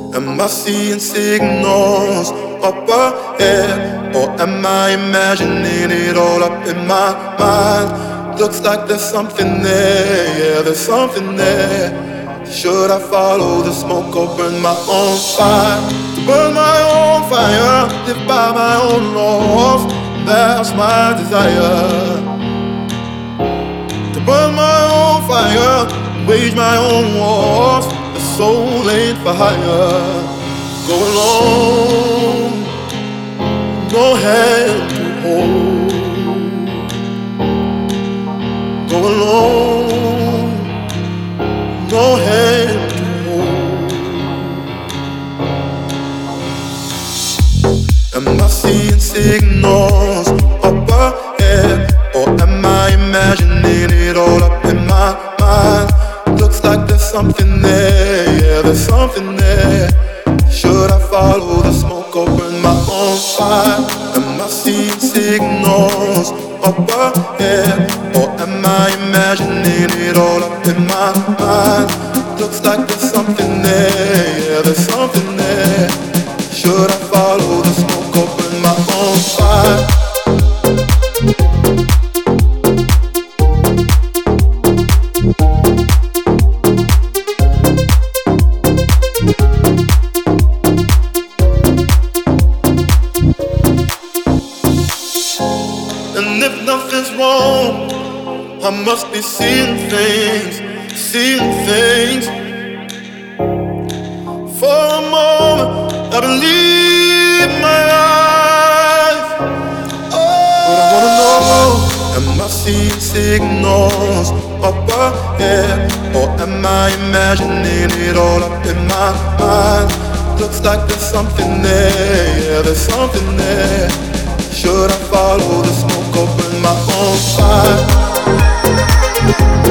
Am I seeing signals up ahead? Or am I imagining it all up in my mind? Looks like there's something there, yeah, there's something there. Should I follow the smoke or burn my own fire? To burn my own fire, live by my own laws. That's my desire. To burn my own fire, wage my own wars. The soul ain't for hire. Go alone, no hand to hold. Go alone, no hand to hold. Am I seeing signals up ahead? Or am I imagining it all up in my mind? Looks like there's something there, yeah, there's something there. Should I follow the smoke or burn my own fire? Am I seeing signals up ahead? Or am I imagining it all up in my mind? Looks like there's something there, yeah, there's something there. Should I follow the smoke or burn my own fire? And if nothing's wrong, I must be seeing things, seeing things. For a moment, I believe my eyes. But I wanna know, am I seeing signals up ahead? Or am I imagining it all up in my mind? Looks like there's something there, yeah, there's something there. Should I follow the smoke or burn my own fire?